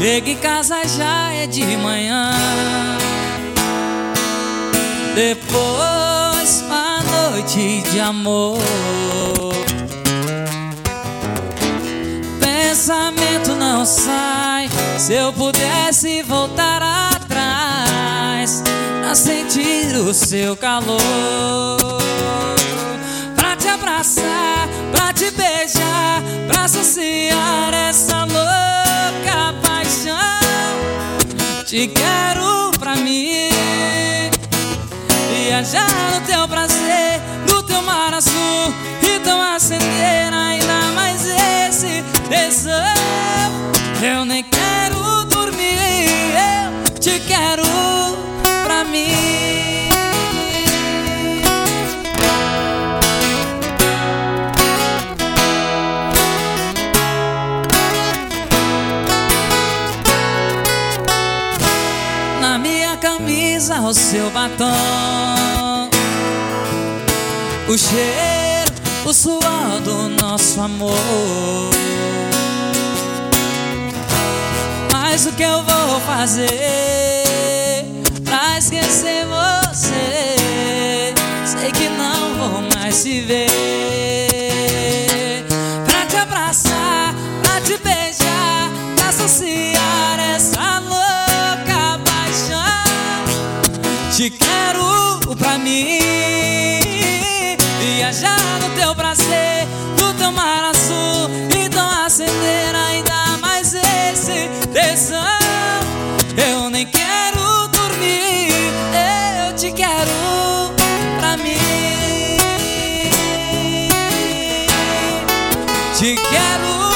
Chega em casa já é de manhã. Depois uma noite de amor. Pensamento não sai. Se eu pudesse voltar atrás pra sentir o seu calor, pra te abraçar, pra te beijar, pra saciar essa louca paixão. Te quero pra mim, viajar no teu prazer, no teu mar azul, então acender ainda mais esse tesão. Eu nem quero dormir, eu te quero pra mim. Na minha camisa o seu batom, o cheiro, o suor do nosso amor. Mas o que eu vou fazer pra esquecer você? Sei que não vou mais te ver. Pra te abraçar, pra te beijar, pra saciar essa louca paixão. Te quero pra mim, viajar no teu prazer, no teu mar azul, então acender ainda mais esse tesão. Eu nem quero dormir, eu te quero pra mim. Te quero